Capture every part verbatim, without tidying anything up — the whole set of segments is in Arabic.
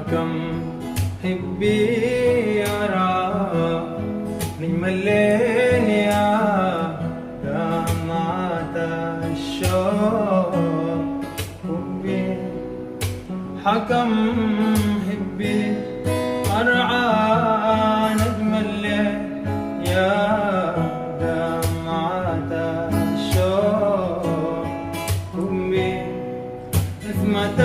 حكم حبي أرى نجم الليل يا دمعة الشوق حبي حكم حبي أرعى نجم الليل يا دمعة الشوق حبي نسمة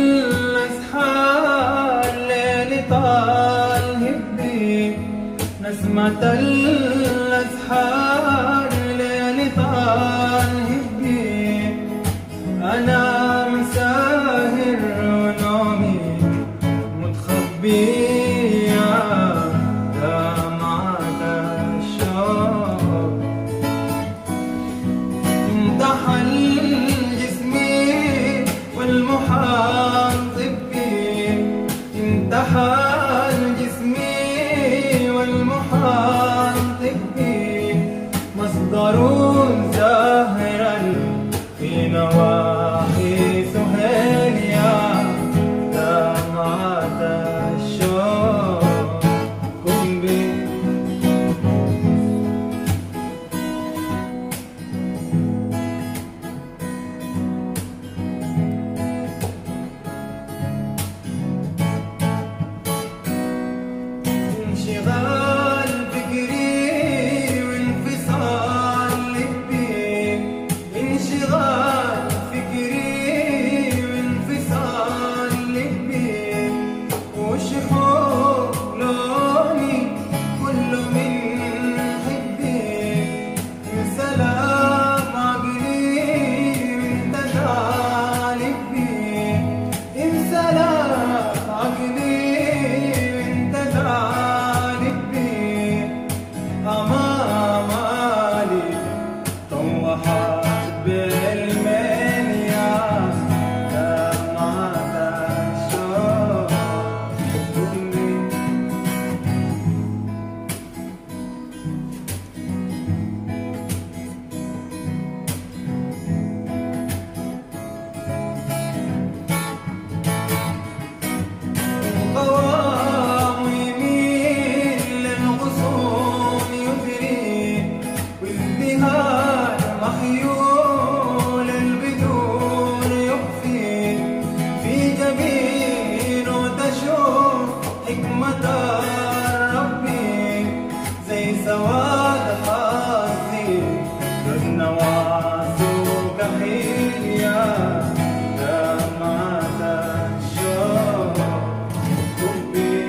الأسحار ليل طال هبي نسمة الأسحار ليل طال هبي أنا مساهر ونومي متخبي يا دمعة الشوق امتحن جسمي والمحال طبي امتحن جسمي والمحال طبي مصدر زاهرا في نواحي سهيل يا دمعة الشوق قم بي انشغال فكري وانفصال لبي انشغال فكري وانفصال لبي وشحوب لوني كله من حبي من سلام عقلي وانت جالبي من سلام عقلي وانت جالبي أمامي طوحت بالمين يا دمعة الشوق قمي القوام يميل للغصون يثري والذهان مخيول البدون يخفي في جبينه تشوف حكمة ربي زي سواد حظي والنواس كحيل يا دمعة الشوق حبي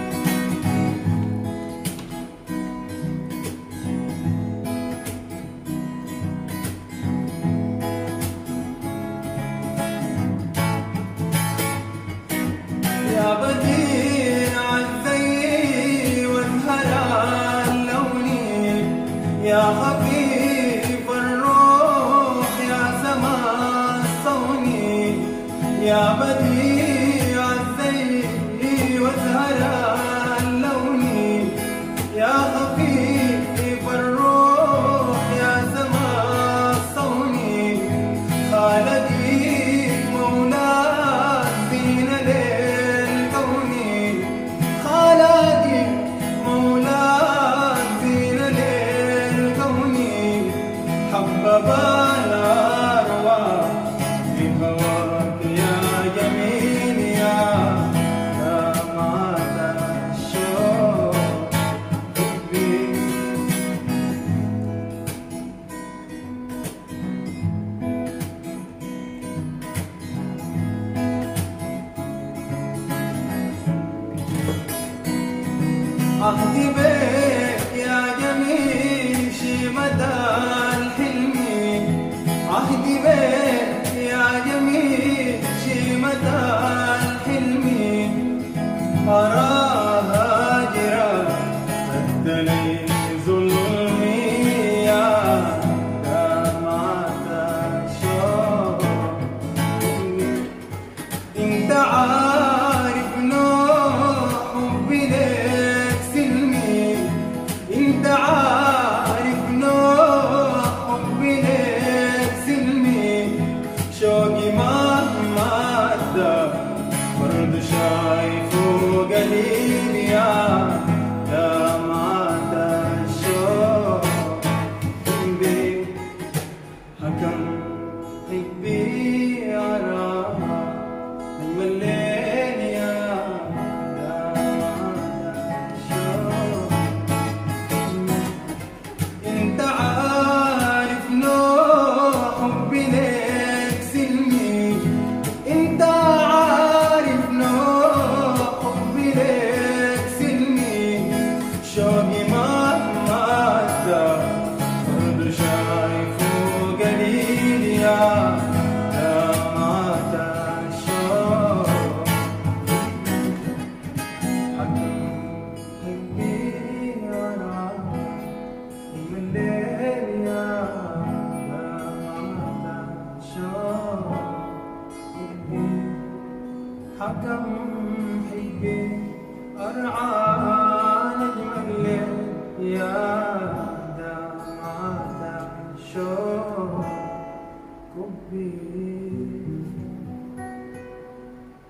يا بديع الزي والهلال لوني يا خفيف الروح يا سما الصوني يا بديع الزي والهلال لوني يا خفيف الروح يا سما الصوني خالدي مولاك فين ليل كوني خالدي مولاك فين ليل كوني حبب الأرواح في هواك يا جميل يا دمعة الشوق حبي عهدي بك يا جميل شيمة الحلم عهدي بك يا جميل شيمة الحلم أراها هاجرة بدلي ظلمي يا دمعة الشوق انت عارف نوع حبي لك سلمي انت عارف نوع حبي لك سلمي شوقي مهما ادى برضه شايفه حكم حبي أرعى نجم الليل يا